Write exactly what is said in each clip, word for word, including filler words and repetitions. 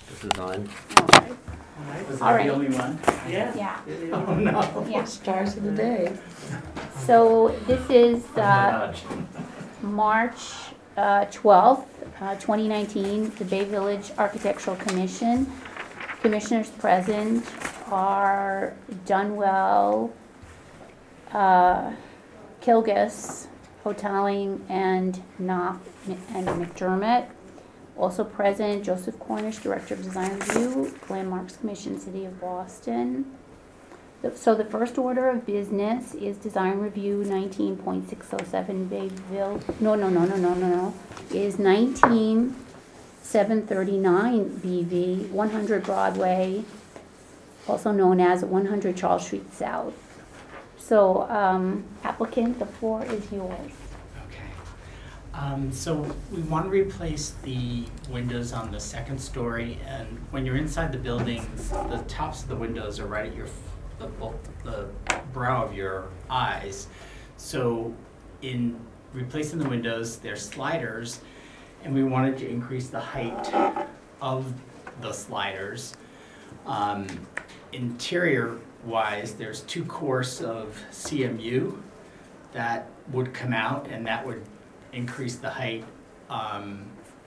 This is on. All right. Was All that right. the only one? Yeah. Yeah. Oh, no. Yeah. Stars of the day. So this is uh, Nudge. March uh, twelfth, uh, twenty nineteen, the Bay Village Architectural Commission. Commissioners present are Dunwell, uh, Kilgus, Hoteling, and Knopf and McDermott. Also present, Joseph Cornish, Director of Design Review, Landmarks Commission, City of Boston. The- So the first order of business is Design Review nineteen point six oh seven Bayville, no, no, no, no, no, no, no, is nineteen seven thirty-nine B V, one hundred Broadway, also known as one hundred Charles Street South. So, um, applicant, the floor is yours. Okay. Um, so we want to replace the windows on the second story, and when you're inside the building, the tops of the windows are right at your, f- the, bo- the brow of your eyes. So in replacing the windows, they're sliders, and we wanted to increase the height of the sliders. Um, interior wise, there's two course of C M U that would come out, and that would increase the height um,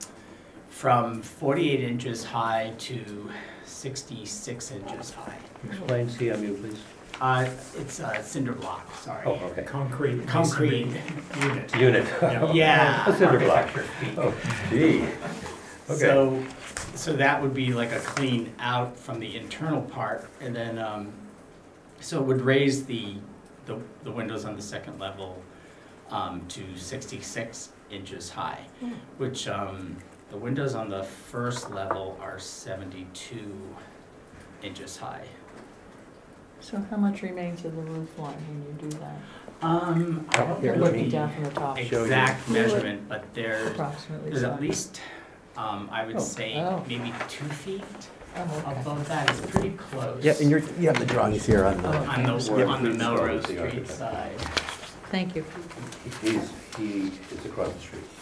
from forty-eight inches high to sixty-six inches high. Explain C M U, please. Uh, it's a cinder block, sorry. Oh, okay. Concrete. Concrete. Unit. Unit. Yeah. A cinder block. Oh, gee. Okay. So, so that would be like a clean out from the internal part, and then, um, so it would raise the, the, the windows on the second level, um, to sixty-six inches high, which, um, the windows on the first level are seventy-two inches high. So how much remains of the roof line when you do that? Um, I don't Here, know let the Looking me down from the top, show you. exact measurement, but there's, approximately. there's so. at least, um, I would Oh. say Oh. maybe two feet Oh, okay. above that. It's pretty close. Yeah, and you're, you have the drawings here on the. Oh. On the, Yeah, on the please, Melrose the Street architect. side. Thank you. He's, he is across the street.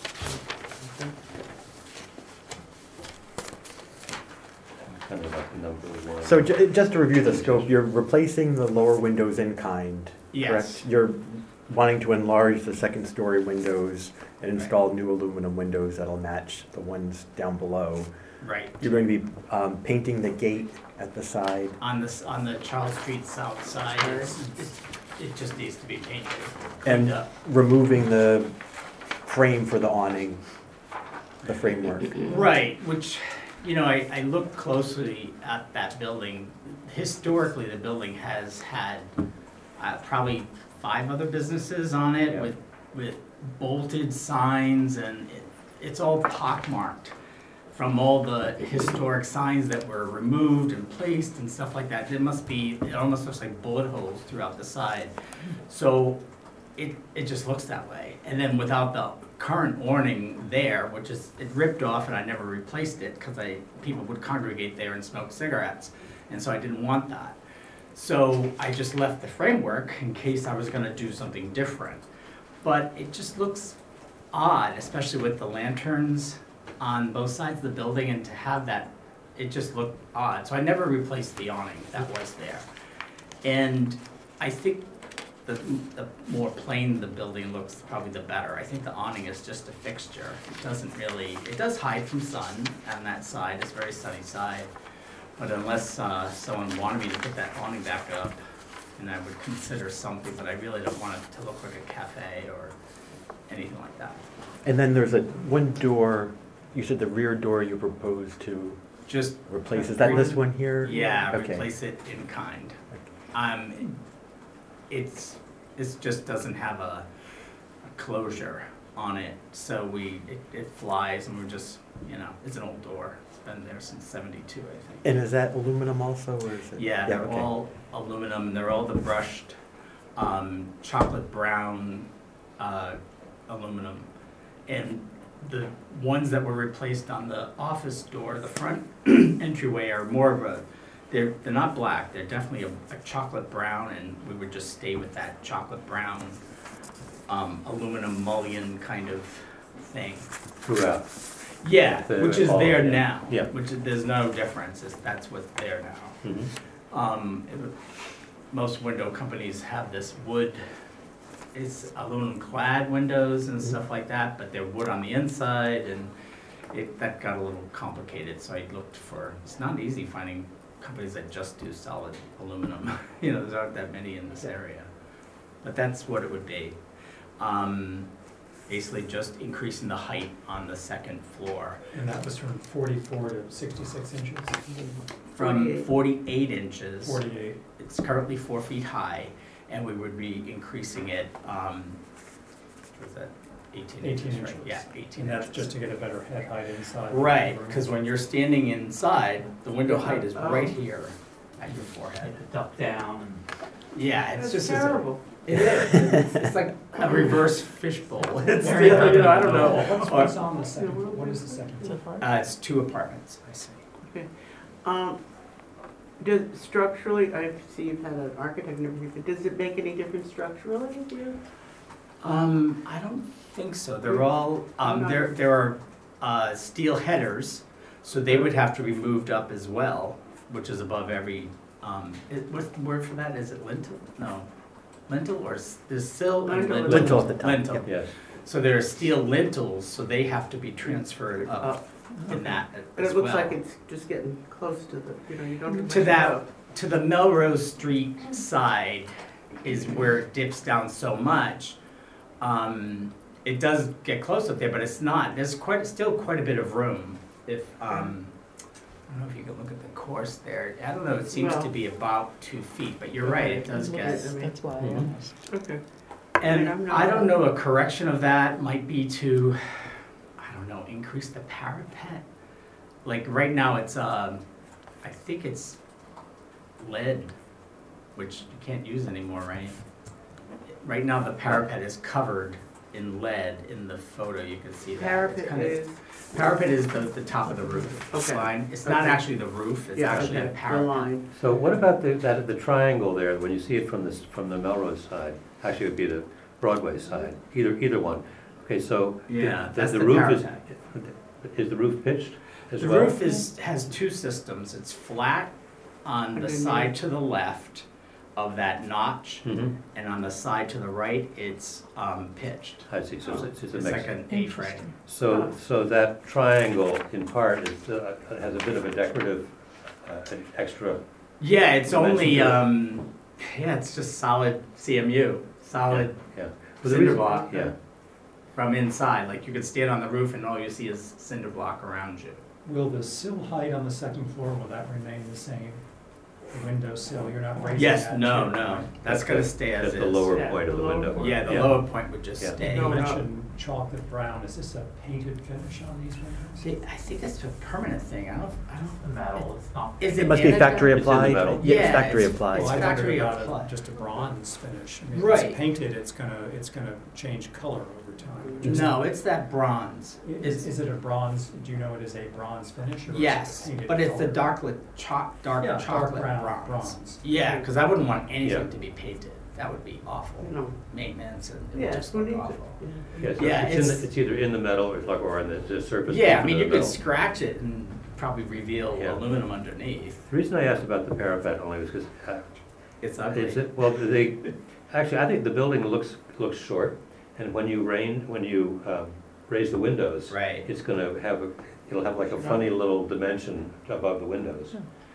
Kind of like the number one. So ju- just to review the scope, you're replacing the lower windows in kind, Yes. correct? You're wanting to enlarge the second story windows and install new aluminum windows that'll match the ones down below. Right. You're going to be um, painting the gate at the side. On this, on the Charles Street south side, it's- it's- it just needs to be painted, And cleaned up. removing the frame for the awning, the framework. Right, which, you know, I, I looked closely at that building. Historically, the building has had uh, probably five other businesses on it Yeah. with, with bolted signs, and it, it's all pockmarked from all the historic signs that were removed and placed and stuff like that. There must be, it almost looks like bullet holes throughout the side. So it, it just looks that way. And then without the current awning there, which is, it ripped off and I never replaced it because I, people would congregate there and smoke cigarettes. And so I didn't want that. So I just left the framework in case I was gonna do something different. But it just looks odd, especially with the lanterns on both sides of the building, and to have that, it just looked odd. So I never replaced the awning that was there. And I think the, the more plain the building looks, probably the better. I think the awning is just a fixture. It doesn't really, it does hide from sun on that side, it's a very sunny side. But unless uh, someone wanted me to put that awning back up, and I would consider something, but I really don't want it to look like a cafe or anything like that. And then there's a one door, you said the rear door you proposed to Just replace. Is that this one here? Yeah, Okay. replace it in kind. Um, it's, it just doesn't have a, a closure on it, so we, it, it flies, and we're just, you know, it's an old door. It's been there since seventy-two, I think. And is that aluminum also, or is it? Yeah, they're okay. all aluminum, they're all the brushed, um, chocolate brown, uh, aluminum. And the ones that were replaced on the office door, the front entryway, are more of a, they're, they're not black, they're definitely a, a chocolate brown, and we would just stay with that chocolate brown, um, aluminum mullion kind of thing. Throughout. Yeah, The- which is all- there yeah. now. Yeah. Which is, there's no difference, it's, that's what's there now. Mhm. Um, it would- most window companies have this wood, it's aluminum clad windows and stuff like that, but they're wood on the inside, and it, that got a little complicated, so I looked for, it's not easy finding companies that just do solid aluminum. You know, there aren't that many in this area, but that's what it would be. Um, basically just increasing the height on the second floor And that was from forty-four to sixty-six inches, from forty-eight. forty-eight inches. forty-eight. It's currently four feet high, and we would be increasing it, um, what was that, eighteen inches, eighteen right? inches. Yeah, eighteen And that's inches. just to get a better head height inside. the Right, room. because when you're standing inside, the window height is Oh. right here at your forehead. Duck down and. Yeah, it's That's just, it's a- terrible. it is, it's, it's like a reverse fishbowl. It's, you Very know, I don't know. What's, what's on the second, what is the second? It's a far- Uh, it's two apartments, I see. Um, does structurally, I see you've had an architect and everything, but does it make any difference structurally? Yeah. Um, I don't think so. They're all, um, No. there, there are, uh, steel headers, so they would have to be moved up as well, which is above every, um, it, what's the word for that? Is it lintel? No. Lintel or, s- there's sill and Lintel. lintel. Lintel at the top, Lintel. yep. Yes. So there are steel lintels, so they have to be transferred up Up. in that And as it looks well. like it's just getting close to the, you know, you don't have To much that- go. To the Melrose Street side is where it dips down so much. Um, it does get close up there, but it's not, there's quite, still quite a bit of room. If, um, I don't know if you can look at the course there, I don't know, it seems to Well- be about two feet, but you're right, it does get. Yes. That's why I Mhm. asked. Okay. And I'm not- I don't know, a correction of that might be to, I don't know, increase the parapet. Like, right now, it's, um, I think it's lead, which you can't use anymore, right? Right now, the parapet is covered in lead in the photo, you can see that. It's Parapet kinda- is, Parapet is the, the top of the roof Okay. line. It's not Okay. actually the roof, it's yeah, actually a okay, the parapet. line. So what about the, that, the triangle there, when you see it from this, from the Melrose side? Actually, it would be the Broadway side, either, either one. Okay, so. the- Yeah, the- that's the the roof is- parapet. Is the roof pitched as The well? roof is, has two systems. It's flat on the Underneath. side to the left of that notch, Mhm. and on the side to the right, it's um, pitched. I see, so it's, it's a It's mix. like an A-frame. Interesting. So, so that triangle in part is, uh, has a bit of a decorative, uh, an extra, Yeah, it's Dimension only, to it. um, yeah, it's just solid C M U, solid yeah. Well, the cinder reason- block Yeah, from inside. Like, you could stand on the roof and all you see is cinder block around you. Will the sill height on the second floor, will that remain the same? The window sill, you're not raising Yes, that? no, to- no, that's gonna stay as that's is. the lower Yeah, point of the the lower window. point. Yeah, the Yeah. lower point would just Yeah. stay. You No, no. mentioned chocolate brown, is this a painted finish on these windows? See, I think that's a permanent thing. I don't, I don't. Metal, it's not. Is It it must be in factory It's in the applied? metal. Yeah, Yeah, it's factory it's- applied. Well, I factory wondered about applied. a- just a bronze finish. I mean, if Right. it's painted, it's gonna, it's gonna change color over time. which is- No, it's that bronze. Is, is it a bronze, do you know it is a bronze finish or is it a Yes, painted but it's the color? dark, choc, dark Yeah, dark chocolate brown bronze. bronze. Yeah, because I wouldn't want Yeah. anything to be painted. That would be awful. No. Maintenance and it Yeah, would just who look needs it? awful. Yeah, so Yeah, it's in, it's- the- it's either in the metal or like, or on the, the surface. Yeah, I of mean, the you could metal. scratch it and probably reveal Yeah. aluminum underneath. The reason I asked about the parapet only was because, uh, It's ugly. is it, well, they, actually, I think the building looks, looks short, and when you rain, when you, um, raise the windows, Right. it's gonna have, a it'll have like a funny little dimension above the windows.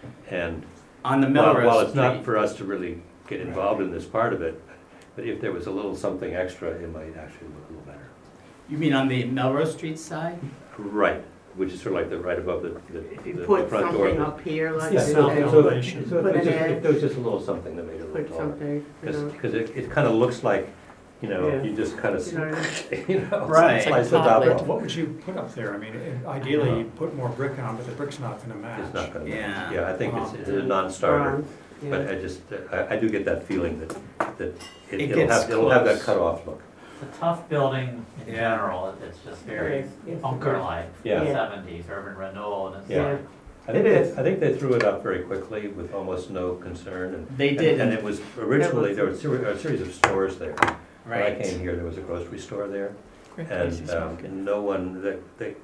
And On the while, Melrose while it's not Street. for us to really get involved in this part of it, but if there was a little something extra, it might actually look a little better. You mean on the Melrose Street side? Right, which is sort of like the, right above the, the If you the- the put front door. something up here like Yeah, that, south okay, elevation. So if Put it was an just, if edge. there was just a little something that made it a put little taller. something, you know, Because it, it kind of looks like, you know, Yeah. you just kind of, you know, what I mean? you know, Right. slice the top Chocolate. off. What would you put up there? I mean, i- ideally, you put more brick on, but the brick's not gonna match. It's not gonna, Yeah. yeah, I think it's, it's a non-starter, Bronze, but yeah. I just, I, I do get that feeling that, that it- It it'll gets have, it'll have that close. cut-off look. It's a tough building in Yeah. general, It- it's just very Yes, yes, it bunker-like, Yeah. Yeah. seventies, urban renewal, and it's Yeah. like, I think It they, is. I think they threw it up very quickly with almost no concern, and. They did, And it was, originally, there were a series, a series of stores there. When I right. came here, there was a grocery store there, Great and, places, um, okay. no one, they, they,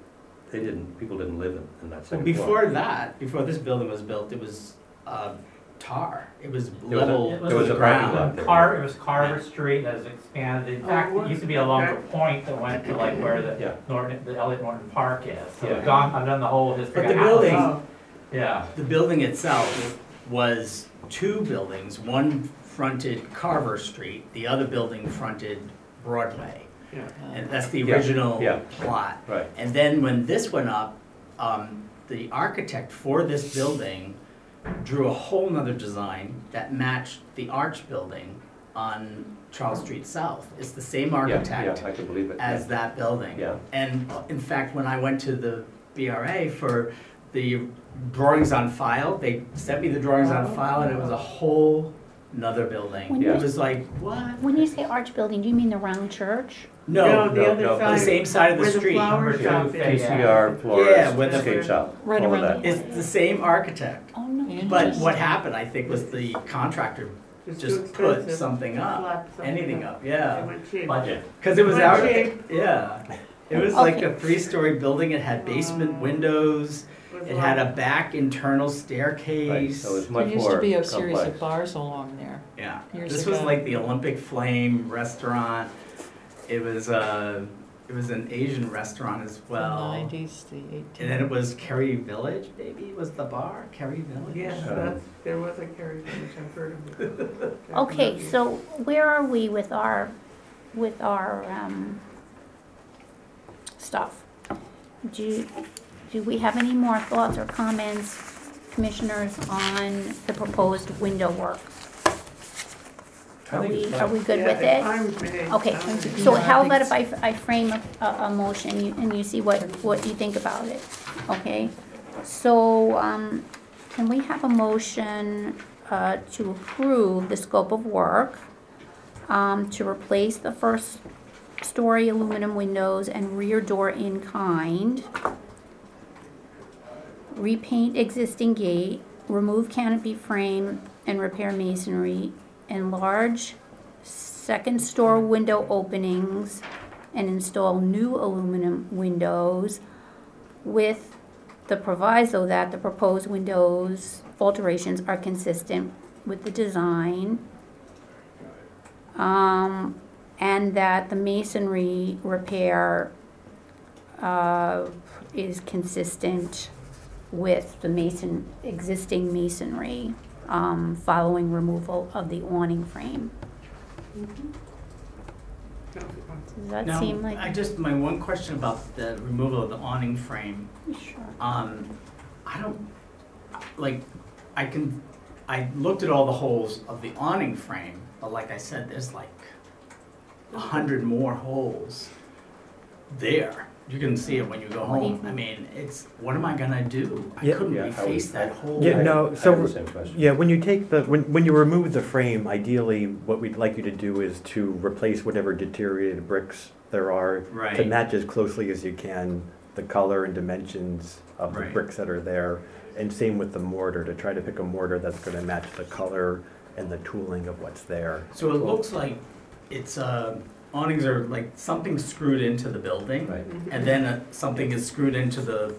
they didn't, people didn't live in, in that Well, second before floor. that, before this building was built, it was, uh, tar. It was was a- level It to There was the a parking ground. lot there. Car, it was Carver Street that was expanded. In Oh, fact, what? it used to be a longer Okay. point that went to like where the Yeah. Norton, the Elliott Norton Park is. So Yeah. I've gone, I've done the whole history. But the of building- houses. Oh, Yeah. The building itself was two buildings. One fronted Carver Street, the other building fronted Broadway. yeah. And that's the Yeah, original yeah. plot. Right, And then when this went up, um, the architect for this building drew a whole nother design that matched the Arch Building on Charles Street South. It's the same yeah, architect yeah, I can believe it. as that building. Yeah. And in fact, when I went to the B R A for the drawings on file, they sent me the drawings on file and it was a whole another building. When you- It was like, what? When you say arch building, do you mean the round church? No, the no, other no, side. the same side of the where street. flower Number two, shop is. phase. T C R, Yeah, Flores, with the- skate shop, Right all of around that. it's the same architect. Oh, no. But what happened, I think, was the contractor It's too just put expensive. something up, Slap something anything up. up, They yeah. went cheap. Budget. Cause it was Went out, cheap. yeah. It was like Okay. a three-story building, it had basement Oh. windows, Was it had a like- back internal Right, staircase. so it's There much used to more be a series of complex. bars along there. Yeah, years this was ago. like the Olympic Flame restaurant. It was, uh, it was an Asian restaurant as The well. nineties, the eighties. And then it was Kerry Village, maybe, was the bar, Kerry Village? Yes, Um, that's, there was a Kerry Village, I've heard of it. Okay, so where are we with our, with our, um, stuff? Do, you- do we have any more thoughts or comments, commissioners, on the proposed window work? I Are think we, it's are fine. we good Yeah, with it's it? fine with me. Okay, Fine with me. so Yeah, I how think about if I, I frame a, a, a motion you- and you see what, what you think about it, okay? So, um, can we have a motion, uh, to approve the scope of work, um, to replace the first story aluminum windows and rear door in kind, repaint existing gate, remove canopy frame and repair masonry, enlarge second store window openings and install new aluminum windows with the proviso that the proposed windows alterations are consistent with the design. Um, and that the masonry repair, uh, is consistent with the mason, existing masonry, um, following removal of the awning frame. Does that Now, seem like? I just, my one question about the removal of the awning frame, Sure. um, I don't, like, I can, I looked at all the holes of the awning frame, but like I said, there's like a hundred more holes there. You can see it when you go What do you home. I mean, it's, what am I gonna do? I Yeah. couldn't Yeah, I would- reface that whole. Yeah, I- no, I so- have the same question. Yeah, when you take the, when, when you remove the frame, ideally, what we'd like you to do is to replace whatever deteriorated bricks there are to Right, match as closely as you can the color and dimensions of the Right. bricks that are there. And same with the mortar, to try to pick a mortar that's gonna match the color and the tooling of what's there. so it looks like it's, uh, awnings are like something screwed into the building. Right. And then uh, something is screwed into the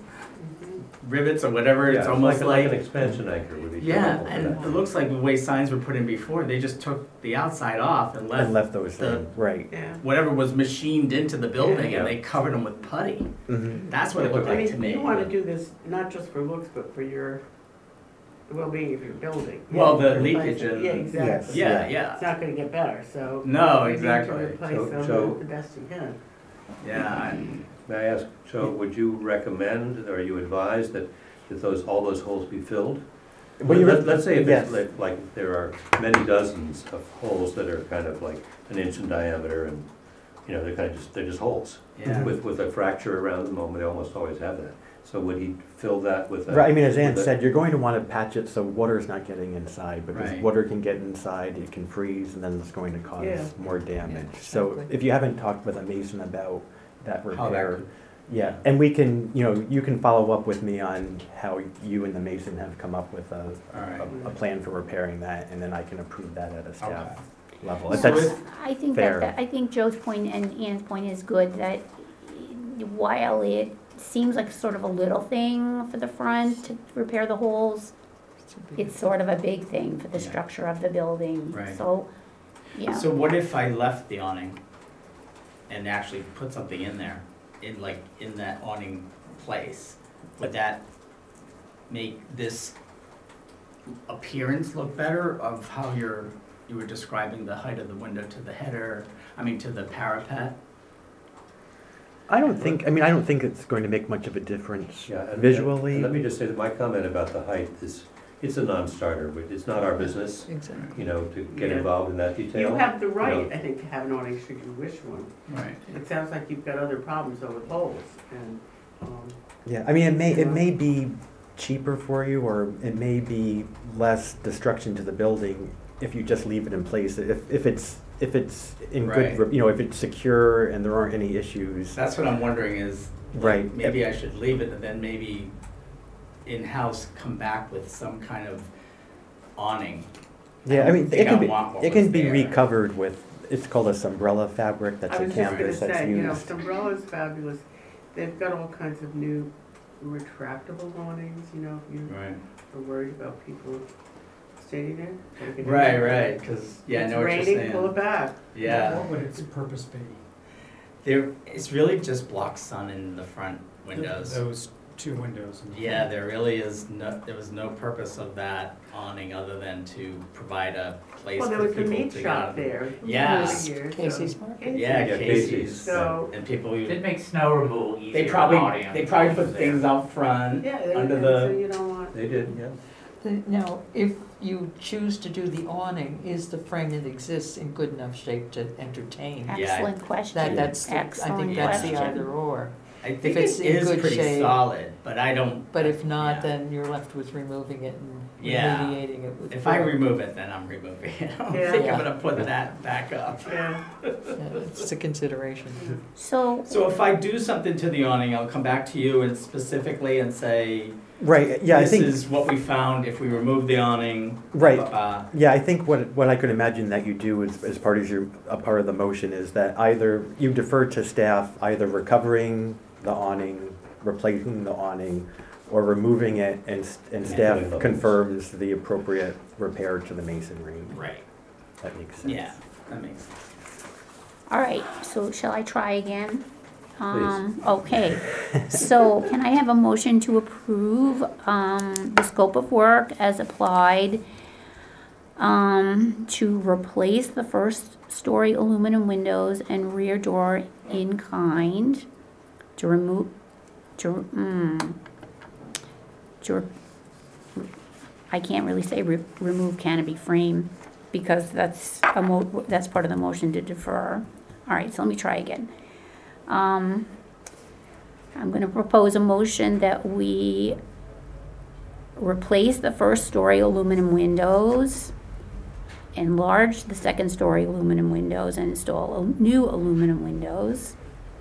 rivets or whatever, Yeah, it's almost like, like. an expansion anchor would be Yeah, typical for and that. it looks like the way signs were put in before, they just took the outside off and And left left those the- in, right. Yeah. whatever was machined into the building Yeah. and they covered them with putty. Mhm. That's what it looked I like to mean, me. you wanna do this not just for looks, but for your, the well-being of your building. Well, the Replace leakage it. and- Yeah, exactly. Yeah, It's yeah, not gonna get better, so. No, you need to exactly. replace So- them so- the best you can. yeah. May I ask, so would you recommend, or you advise that, that those, all those holes be filled? Well, you Let- re- Let's say if yes. it's like, like there are many dozens of holes that are kind of like an inch in diameter and, you know, they're kind of just, they're just holes. Yeah. With, with a fracture around them, they almost always have that. So would he fill that with a? Right, I mean, as Ann with a- said, you're going to want to patch it so water's not getting inside, because Right. water can get inside, it can freeze, and then it's going to cause Yeah. more damage. Yeah, So exactly. if you haven't talked with a mason about that How that repair, could- yeah, and we can, you know, you can follow up with me on how you and the mason have come up with a, All right. a, a plan for repairing that, and then I can approve that at a staff level. If So that's, if- I think fair. that, that- I think Joe's point and Ann's point is good, that while it seems like sort of a little thing for the front to repair the holes. It's a big- It's sort of a big thing for the Yeah. structure of the building, Right. so, yeah. So what if I left the awning and actually put something in there, in like, in that awning place? Would that make this appearance look better of how you're, you were describing the height of the window to the header, I mean, to the parapet? I don't think, I mean, I don't think it's going to make much of a difference Yeah, and- visually. and let me just say that my comment about the height is, it's a non-starter, but it's not our business, Exactly. you know, to get Yeah. involved in that detail. You have the right, No. I think, to have an awning should you wish one. Right. It sounds like you've got other problems though with holes and, um, Yeah, I mean, it may, it may be cheaper for you, or it may be less destruction to the building if you just leave it in place. If, if it's, if it's in good, Right. you know, if it's secure and there aren't any issues. That's what I'm wondering is, like, Right. maybe I should leave it and then maybe in-house come back with some kind of awning. Yeah, I don't mean, think it can I be, want what it can was be there. recovered with, it's called a umbrella fabric, that's I a was just gonna canvas that's say, you know, used. Sombrella's fabulous. They've got all kinds of new retractable awnings, you know, if you Right. are worried about people standing there. taking it Right, out. right, because, yeah, I know what you're It's raining, pull it saying. back. Yeah, What would its purpose be? there, it's really just blocks sun in the front Th- windows. Those two windows. in the Yeah, front. there really is no, there was no purpose of that awning other than to provide a place Well, there for was the people meat to shop get. there. Yeah. for years, so- Casey's Market. Casey's. Yeah, Yeah, Casey's, Casey's. So, and people, Did who- make snow removal easier. they than probably, awning they on probably the put there. things out front, yeah, they- under and the- so you don't want, They did, yeah. The- Now, if you choose to do the awning, is the frame that exists in good enough shape to entertain? Yeah. Excellent question. That, that's, the- I Excellent think that's the question. either or. I think it's it in is good pretty shape. solid, but I don't. But if not, Yeah. then you're left with removing it and Yeah. remediating it with. If I wood. remove it, then I'm removing it. I don't Yeah. think Yeah. I'm gonna put that back up. yeah. Yeah, It's a consideration. So, So if I do something to the awning, I'll come back to you and specifically and say, Right, yeah, I this think, is what we found if we remove the awning. right. Uh, Yeah, I think what, what I could imagine that you do as, as part of your, a part of the motion is that either you defer to staff, either recovering the awning, replacing the awning, or removing it, and, s- and Yeah. staff confirms the appropriate repair to the masonry. right, That makes sense. yeah, that makes sense. all right, so shall I try again? Um, okay, so can I have a motion to approve, um, the scope of work as applied, um, to replace the first story aluminum windows and rear door in kind, to remove, to, mm, to, I can't really say re- remove canopy frame, because that's a mo, that's part of the motion to defer. All right, so let me try again. Um, I'm gonna propose a motion that we replace the first story aluminum windows, enlarge the second story aluminum windows, and install al- new aluminum windows,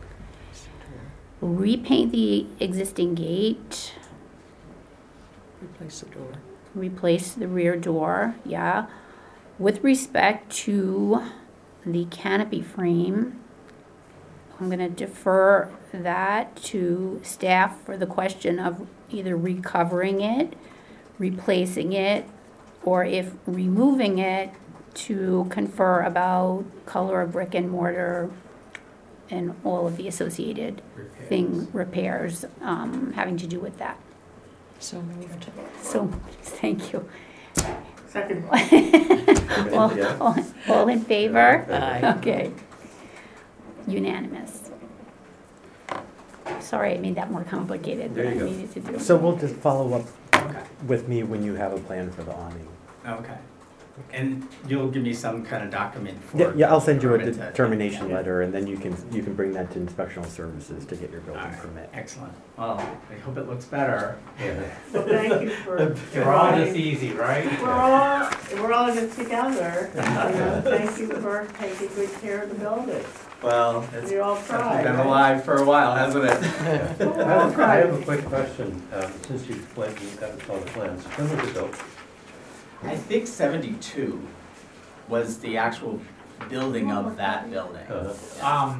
repaint the existing gate, Replace the door. replace the rear door, yeah. With respect to the canopy frame, I'm gonna defer that to staff for the question of either recovering it, replacing it, or if removing it, to confer about color of brick and mortar and all of the associated thing, repairs, um, having to do with that. So moved. So, thank you. Second, All, Yeah. all, all in favor? Aye. Okay. Unanimous. Sorry, I made that more complicated than There I you go. needed to do. So we'll just follow up Okay, with me when you have a plan for the awning. okay. And you'll give me some kind of document for. Yeah, yeah, I'll send you a permit to- determination yeah. letter, and then you can, you can bring that to inspectional services to get your building Alright. permit. Excellent. Well, I hope it looks better. Yeah. well, thank you for. You're all this easy, right? We're all, we're all in this together. You know, Thank you for taking good care of the building. Well, it's We all tried. been right? alive for a while, hasn't it? I We're all have, I have a tried. quick question, um, since you've went and got all the plans. When was it built? I think seventy-two was the actual building of that building. Uh, Um,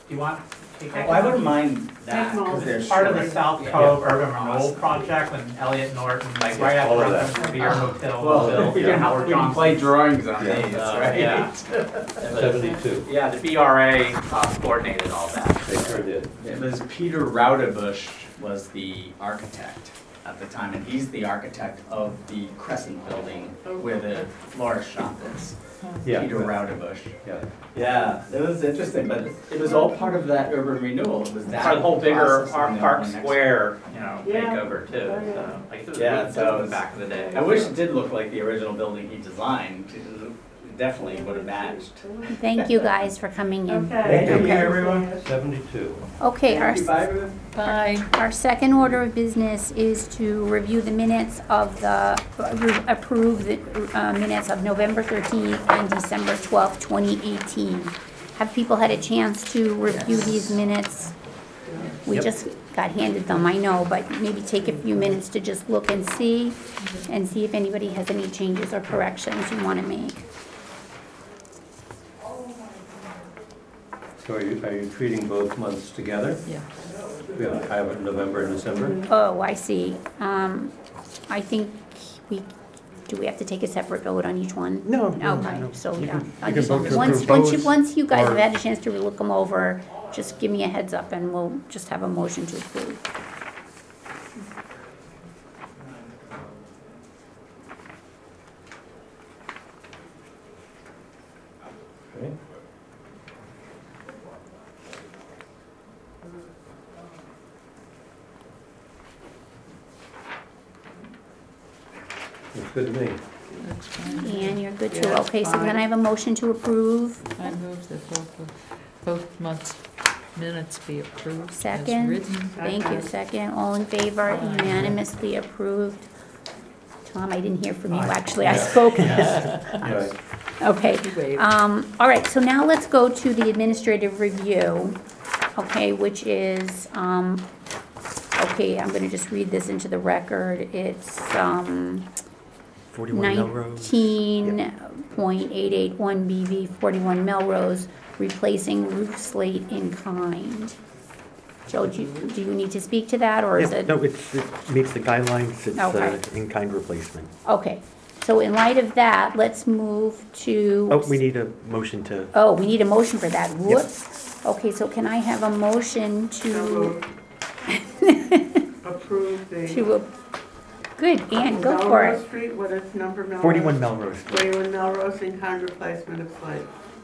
Do you want? take that? Well, I wouldn't mind that, Thank because you. they're It's part of the short. South Yeah. Cove Urban Awesome. Renewal Project when Elliot Norton, like Yeah, right all after of that. the Beer Hotel. Well, built, we yeah, can, Howard we can Johnson. play drawings on Yeah. these, Uh, right? yeah. Seventy-two, Yeah, the B R A uh, coordinated all that. they sure did. It was Peter Raudebush was the architect at the time, and he's the architect of the Crescent Building where the florist shop is. Yeah. Peter Raudebush. Yeah. Yeah, it was interesting, but it was all part of that urban renewal. It was that. Part of the whole bigger process Park, and the Park next- Square, you know, Yeah. makeover too, Oh, yeah. so, like, it was Yeah, really so cool it was- back in the day. I wish it did look like the original building he designed. It definitely would have matched. Thank you guys for coming in. Okay. Thank you, everyone. Seventy-two. Okay, our, Thank you, bye, everyone. Bye. our second order of business is to review the minutes of the, approve the uh, minutes of November thirteenth and December twelfth, twenty eighteen. Have people had a chance to review these minutes? We Yep. just got handed them, I know, but maybe take a few minutes to just look and see, and see if anybody has any changes or corrections you want to make. So are you, are you treating both months together? Yeah. We have, I have November and December? Oh, I see. Um, I think we, do we have to take a separate vote on each one? No, no, Okay, no. so, You yeah. can- I you can just- vote to Once, approve once you, both, once you guys have or- had a chance to look them over, just give me a heads up and we'll just have a motion to approve. Okay. Looks good to me. That's fine. And you're good too. Yeah, Okay, so then fine. I have a motion to approve. I move that both, of- both months' minutes be approved as Second. written. Thank you. Second, all in favor, unanimously approved. Tom, I didn't hear from you, actually. I spoke. Right. Okay. You waved. Um, all right, so now let's go to the administrative review, okay, which is, um, okay, I'm gonna just read this into the record. It's, um, forty-one Melrose. nineteen point eight eight one B V, forty-one Melrose, replacing roof slate in kind. Joe, do you, do you need to speak to that, or is Yeah, it? no, it's, it meets the guidelines, it's Okay. uh, in-kind replacement. Okay, so in light of that, let's move to. Oh, we need a motion to, Oh, we need a motion for that. Whoops. Okay, so can I have a motion So to, moved. Approve the. to, a- good, Ann, go for Melrose it. Street, what is number Melrose? forty-one Melrose. forty-one Melrose in-kind replacement of slate.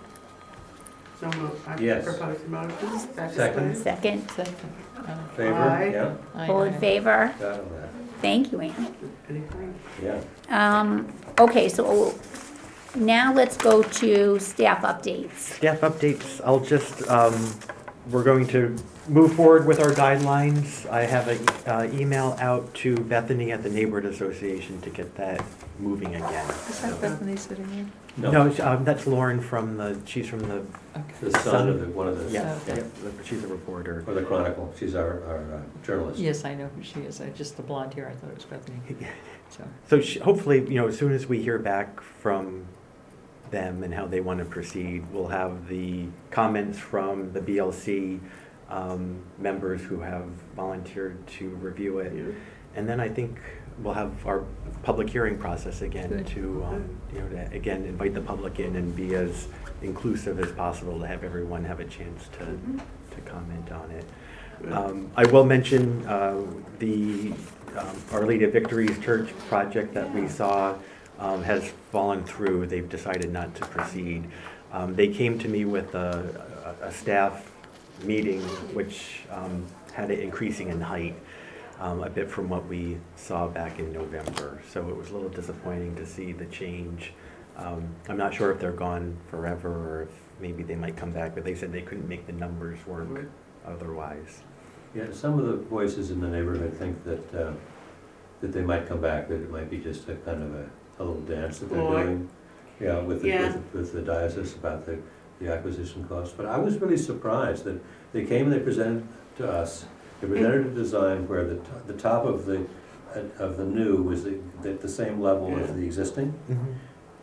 So moved. I Yes. propose a motion. Second. please. Second, Second. Uh, Favor? Aye. Yeah? I- all in I- favor? Got all that. Thank you, Ann. Anything? Yeah. Um, okay, so now let's go to staff updates. Staff updates, I'll just, um, we're going to move forward with our guidelines. I have an uh, email out to Bethany at the Neighborhood Association to get that moving again. Is that Bethany sitting here? No, it's, um, that's Lauren from the, she's from the, Okay. The son of the, one of the. yeah, Okay. yeah, she's a reporter. Or the Chronicle, she's our, our uh, journalist. Yes, I know who she is. I just, the blonde hair, I thought it was Bethany. So, So she- hopefully, you know, as soon as we hear back from them and how they want to proceed, we'll have the comments from the B L C um, members who have volunteered to review it. Yeah. And then I think we'll have our public hearing process again Good. to, um, you know, to again invite the public in and be as inclusive as possible to have everyone have a chance to, Mhm. to comment on it. Good. Um, I will mention uh, the um, Our Lady of Victories Church project that we saw um, has fallen through. They've decided not to proceed. Um, They came to me with a, a a staff meeting which um, had it increasing in height um, a bit from what we saw back in November. So it was a little disappointing to see the change. Um, I'm not sure if they're gone forever or if maybe they might come back, but they said they couldn't make the numbers work Right. otherwise. Yeah, some of the voices in the neighborhood think that, uh, that they might come back, that it might be just a kind of a, a little dance that they're Boy. doing. Yeah, with the, Yeah. with, with the diocese about the, the acquisition costs. But I was really surprised that they came and they presented to us, they presented a design where the, to- the top of the, of the new was the, the the same level Yeah. as the existing.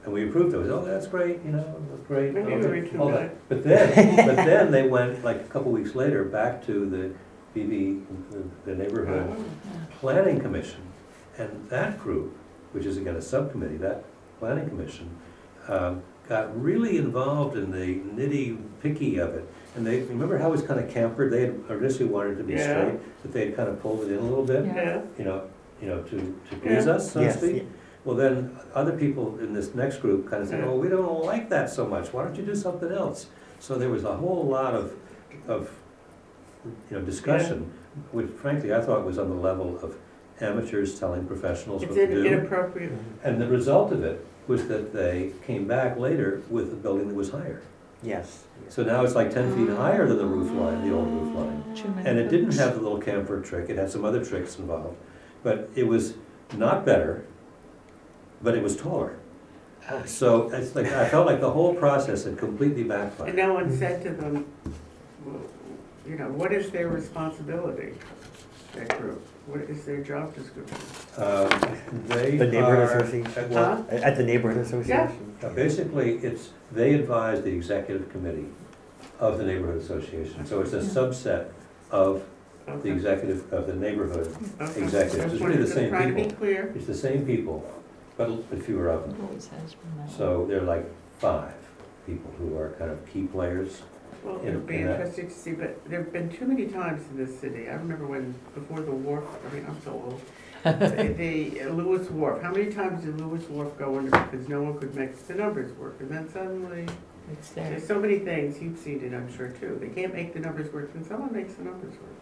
and we approved it, we said, oh, that's great, you know, that's great. Maybe all we that- were too all good. that. But then, but then they went, like, a couple weeks later, back to the B B, the- the neighborhood planning commission, and that group, which is again a subcommittee, that planning commission, um, got really involved in the nitty-picky of it. And they, remember how it was kind of campered? They had initially wanted it to be Yeah. straight, but they had kind of pulled it in a little bit, Yeah. Yeah, you know, you know, to, to please Yeah. us, so to Yes, speak. yeah. Well, then, other people in this next group kind of said, Yeah. oh, we don't like that so much, why don't you do something else? So there was a whole lot of, of, you know, discussion, which frankly, I thought was on the level of amateurs telling professionals what it's to in- do. inappropriate. And the result of it was that they came back later with a building that was higher. Yes. So now it's like ten feet higher than the roof line, the old roof line. Too many And it didn't hoops. have the little camper trick, it had some other tricks involved. But it was not better, but it was taller. So it's like, I felt like the whole process had completely And backfired. no one said to them, well, you know, what is their responsibility, that group? What is their job description? Um, They The neighborhood are- association? well, At the neighborhood association? uh, Basically, it's, they advise the executive committee of the neighborhood association. So it's a subset of the Okay. executive, of the neighborhood. Okay. executives. Just It's really wanted the to same try to be people. clear. It's the same people, but but fewer of them. It always has been that way. So there are like five people who are kind of key players. Well, in- it'll be in that. interesting to see, but there've been too many times in this city. I remember when, before the wharf, I mean, I'm so old. The the Lewis Wharf, how many times did Lewis Wharf go under because no one could make the numbers work? And then suddenly, It's there. there's so many things, you've seen it, I'm sure, too. They can't make the numbers work, and someone makes the numbers work.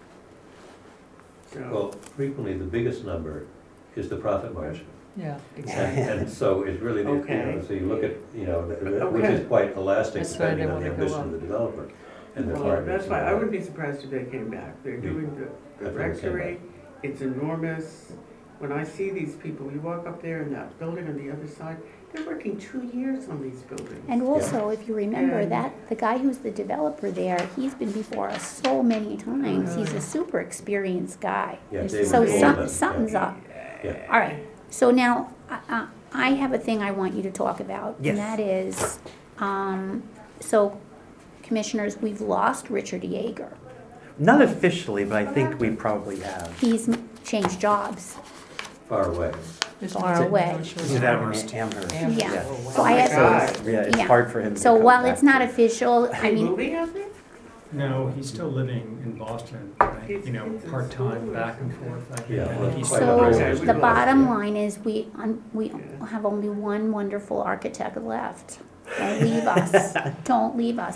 So, Well, frequently, the biggest number is the profit margin. Yeah. exactly. And and so it's really, the- you know, Okay. so you look at, you know, which Okay. is quite elastic That's why they depending on the wanna go ambition up. of the developer and the Well, requirements. that's of why, the I wouldn't developer. be surprised if they came back. They're Me. doing the, I the think they came rectory, it's enormous. When I see these people, you walk up there in that building on the other side, they're working two years on these buildings. And also, if you remember, And- that, the guy who's the developer there, he's been before us so many times. He's a super experienced guy. Yeah, David So Goldman, some, yeah. something's up. Yeah. All right, so now, I, I I have a thing I want you to talk about. Yes. And that is, um, so commissioners, we've lost Richard Yeager. Not officially, but I think we probably have. He's changed jobs. Far away. There's Far no- away. no choice. He's out in Amherst. Amherst. Amherst. Yeah. Oh, wow. So I my have, God. So, yeah, it's Yeah. hard for him to so come while back it's not to- official, Are I you mean, moving out there? No, he's still living in Boston, right? His you know, kids in part-time, school or back and something. forth. I think. Yeah, I well, think he's quite still a so bit. there. the Yeah. bottom line is we, un- we Yeah. have only one wonderful architect left. Don't leave us, don't leave us.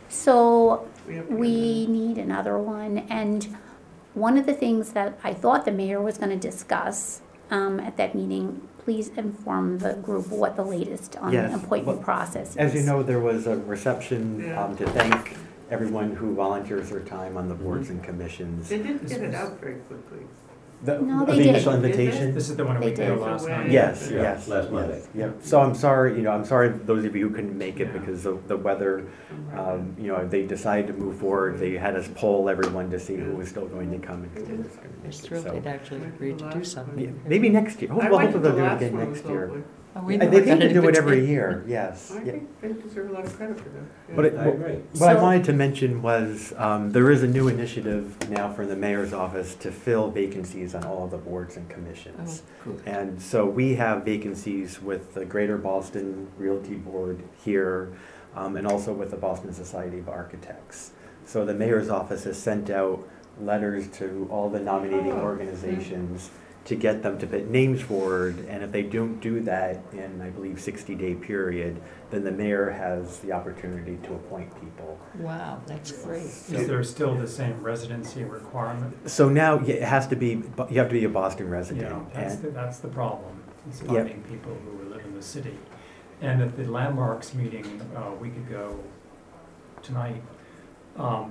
So We have to get we need another one, and one of the things that I thought the mayor was gonna discuss, um, at that meeting, please inform the group what the latest on the Yes, appointment well, process is. As you know, there was a reception Yeah. um, to thank everyone who volunteers their time on the boards and commissions. They didn't This get it was- out very quickly. The No, the they did. initial Did they? invitation? This is the one They we did. did last night. Yes, Yeah, yes. last yes, Monday. Yep. So I'm sorry, you know, I'm sorry those of you who couldn't make it Yeah. because of the weather. Um, You know, they decided to move forward. They had us poll everyone to see who was still going to come and who was going I to was make it. thrilled So, they'd actually agreed to do something. yeah, maybe next year. I Hopefully went to they'll the do it last again one, it next was year. lovely. Oh, we And never They got seem to an do it every invitation. year, yes. I yeah. think they deserve a lot of credit for that. Yeah. But it- I agree. What I So- wanted to mention was, um, there is a new initiative now from the mayor's office to fill vacancies on all of the boards and Oh, commissions. good. And so we have vacancies with the Greater Boston Realty Board here, um, and also with the Boston Society of Architects. So the mayor's office has sent out letters to all the nominating Oh, organizations to get them to put names forward, and if they don't do that in, I believe, sixty-day period, then the mayor has the opportunity to appoint people. Wow, that's great. Is there still the same residency requirement? So now yeah, it has to be, you have to be a Boston You resident. know, that's and- the, that's the problem, is Yep. finding people who live in the city. And at the landmarks meeting uh, a week ago tonight, um,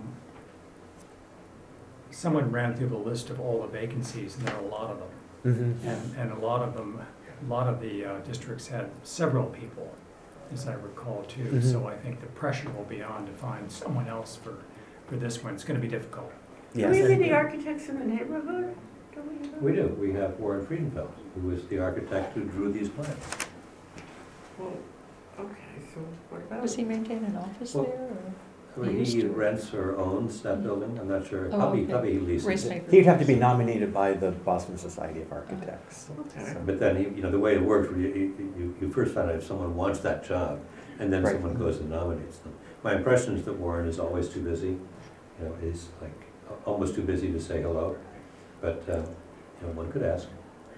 someone ran through the list of all the vacancies, and there are a lot of them. Mhm. And, and a lot of them, a lot of the uh, districts had several people, as I recall too. Mhm. So I think the pressure will be on to find someone else for, for this one. It's gonna be difficult. Do Yes. we have any architects in the neighborhood? Do we have? We do, we have Warren Friedenfeld, who was the architect who drew these plans. Well, Okay, so what about? Does he maintain an office there Well, or I mean, He he used to. rents or owns that building, I'm not sure, Oh, probably, okay. probably he leases race it. paper? He'd have to be nominated by the Boston Society of Architects. Okay. So- But then, he- you know, the way it works, you, you, you- you first find out if someone wants that job, and then Right. someone goes and nominates them. My impression is that Warren is always too busy, you know, he's like, a- almost too busy to say hello, but, uh, you know, one could ask.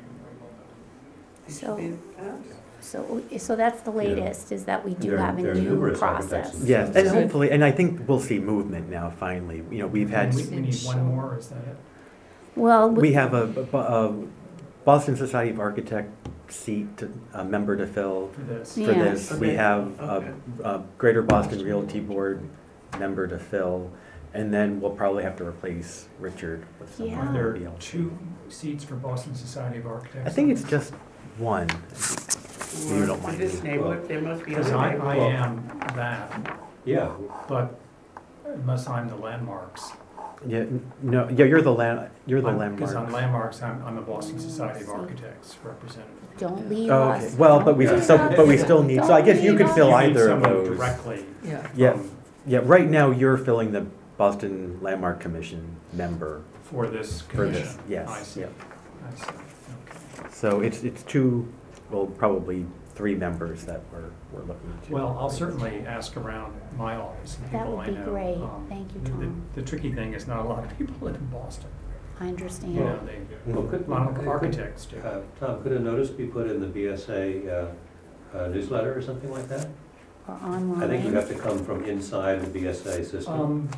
He should So- be asked. So, so that's the latest, is that we do There- have a there are new numerous process. architects in Yes, and Good. hopefully, and I think we'll see movement now, finally. You know, we've had, We, we need one more, is that it? Well, we have a, a Boston Society of Architect seat, to- a member to fill For this? for Yeah. this. We Okay. have Okay. a, a Greater Boston Realty Board member to fill, and then we'll probably have to replace Richard with Yeah. someone. Are there to be able to- two seats for Boston Society of Architects? I think it's just one. You Or don't for mind this me. neighborhood, there must be Because other I, I neighborhoods. am that, Yeah, but unless I'm the landmarks. Yeah, n- no, yeah, you're the land, you're the Because on landmark. landmarks, I'm, I'm the Boston Society of Architects representative. don't leave Oh, us. okay. Well, but we, Don't so, leave but we us. still need, so I guess you Don't could leave fill us. You need either of someone those. directly. Yeah. Yeah, from- yeah, right now you're filling the Boston Landmark Commission member For this for commission. this, yes, I see, yeah. I see, okay. So it's, it's two, well, probably three members that we're, we're looking to. Well, I'll certainly ask around my office and That people would I be know. great. Um, Thank you, the- Tom. The tricky thing is not a lot of people live in Boston. I understand. You know, they, well, could, a lot of could- architects do. uh, Tom, could a notice be put in the B S A uh, uh, newsletter or something like that? Or online. I think you have to come from inside the B S A system. Um,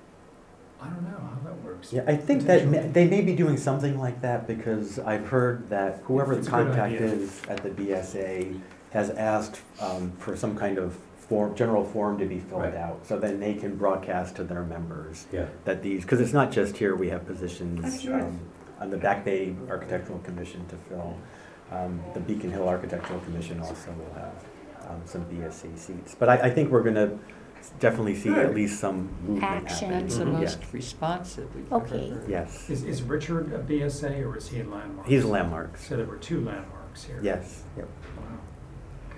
I don't know how that works. Yeah, I think that, ma- Potentially. they may be doing something like that because I've heard that whoever the It's a good contact idea. is at the B S A has asked um, for some kind of form, general form to be filled Right. out, so then they can broadcast to their members Yeah, that these, because it's not just here, we have That's positions right. um, on the Back Bay Architectural Commission to fill. Um, The Beacon Hill Architectural Commission also will have um, some B S A seats. But I, I think we're gonna definitely see at Good. least some movement Action. happening. That's the Mhm. most responsive we've ever Okay. heard. Yes, Is, is Richard a B S A or is he a landmark? he's landmarks. So there were two landmarks here. Yes, yep. Wow, okay.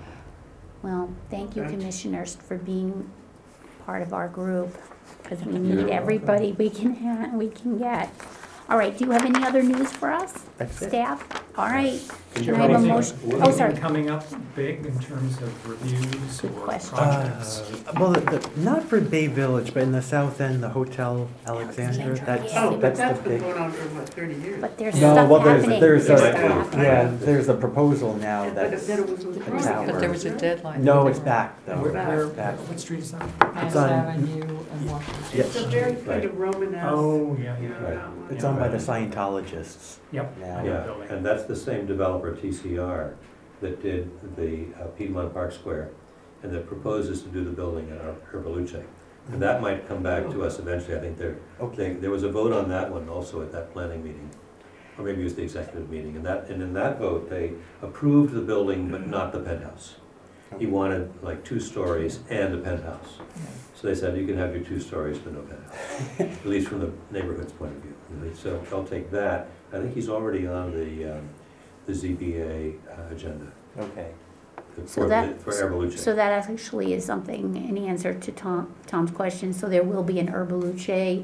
Well, thank you, Okay. commissioners, for being part of our group, because we You're need welcome. everybody we can, ha- we can get. All right, do you have any other news for us, That's it. staff? All right, Can can I have a Anything- motion? Well, Oh, anything sorry. coming up big in terms of reviews Good or question. projects? Uh, Well, the- the- not for Bay Village, but in the south end, the Hotel Alexandra, Alexandra, that's, yeah. Oh, but that's that's the been big. going on for what, thirty years? But there's No, stuff well, there's, happening. there's There's a- stuff. yeah, there's a proposal now But that's, then it was withdrawn. It's out. But there was a deadline. no, it's back though. Where, where, It's back. what street is that? Mass It's on- Avenue and Washington. It's a very kind Right. of Romanesque. Oh, yeah, you yeah. know, Right. that one. It's owned by the Scientologists Yep. now. I know the yeah, building. and that's the same developer, T C R, that did the uh, Piedmont Park Square, and that proposes to do the building at Ur- Urbaluce. And that might come back to us eventually, I think there, Okay, they- there was a vote on that one also at that planning meeting, or maybe it was the executive meeting, and that, and in that vote, they approved the building, but not the penthouse. He wanted like two stories and a penthouse. So they said, you can have your two stories, but no penthouse, at least from the neighborhood's point of view. And they- So I'll take that. I think he's already on the, um, the Z B A uh, agenda okay. So for, the- that- for Herbaluce. So that actually is something, an answer to Tom, Tom's question, so there will be an Herbaluce,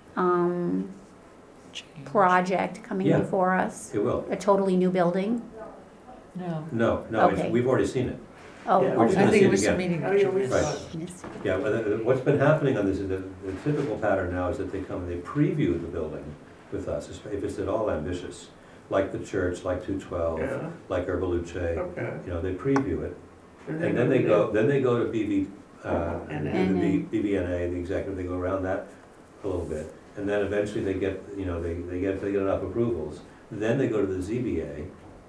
um, Change. project coming Yeah. before us, It will. a totally new building? No, No, no, it's- Okay. we've already seen it. Oh, Yeah, we're just I gonna think see it it was the again. meeting. Oh, yeah, we Right. saw it. Yes. Yeah, well, the- what's been happening on this is that the typical pattern now is that they come and they preview the building with us, if it's at all ambitious, like the church, like two twelve, Yeah, like Herbaluce. okay. You know, they preview it, and then they go, then they go to B V, uh, And the then- B- BVNA, the executive, they go around that a little bit. And then eventually they get, you know, they, they get, they get enough approvals. Then they go to the Z B A,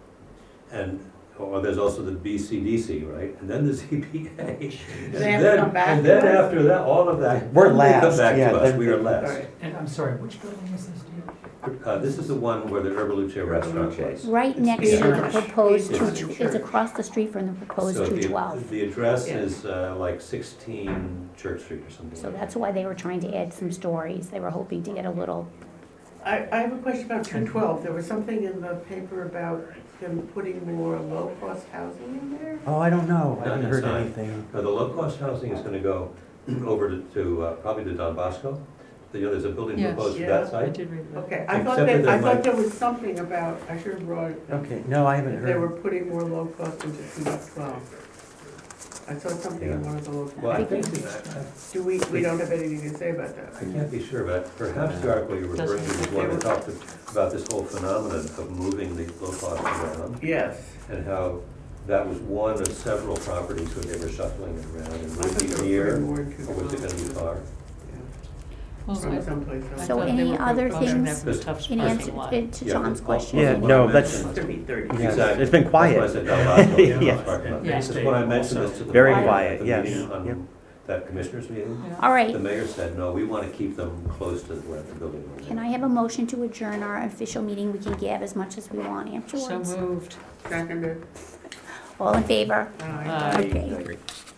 and, or there's also the B C D C, right? And then the Z B A. And They have to then- come back And to then us? after that, all of that. We're then they come last, back yeah, to us, then- we are All last. right. And I'm sorry, which building is this, Steve? Uh, this is the one where the Herbaluce restaurant was. Right It's next to the church. proposed It's two, the it's church. across the street from the proposed So two the- twelve. The address Yeah. is uh, like sixteen Church Street or something. So like that's that. why they were trying to add some stories, they were hoping to get a little, I, I have a question about two twelve. There was something in the paper about them putting more low-cost housing in there? Oh, I don't know, I Not haven't heard inside. anything. Now, the low-cost housing is gonna go over to, to, uh, probably to Don Bosco. You know, there's a building Yes. proposed for Yeah. that I site. did read that. Okay, I thought Except that, that I there thought might- there was something about, I heard Roy, Okay, no, I haven't that they were heard. putting more low-cost into two dot twelve. I saw something in Yeah. one of the local. Well, I think, think- that- Do we, we don't have anything to say about that? I can't be sure, but perhaps the article you're referring to is one that talked about this whole phenomenon of moving the low cost around, Yes. and how that was one of several properties where they were shuffling it around, and I would thought it they were be near, putting more into or was it gonna be the- far? Well, From I- someplace I else. So thought they any were other proposing things that for Tufts in parking answer lot. to to Yeah, John's but question? Yeah, what no, I that's- mentioned- To be thirty. Yeah, Exactly. it's been quiet. That's why I said Don Bosco, Yeah. yeah. parking lot. Yeah. That's when I mentioned this to the. Very mayor at quiet, the yes. meeting on Yep. That commissioners meeting. Yeah. All right, The mayor said, no, we wanna keep them close to where the building was. can I have a motion to adjourn our official meeting? We can gab as much as we want So afterwards. moved. Seconded. All in favor? Aye. Aye. Okay.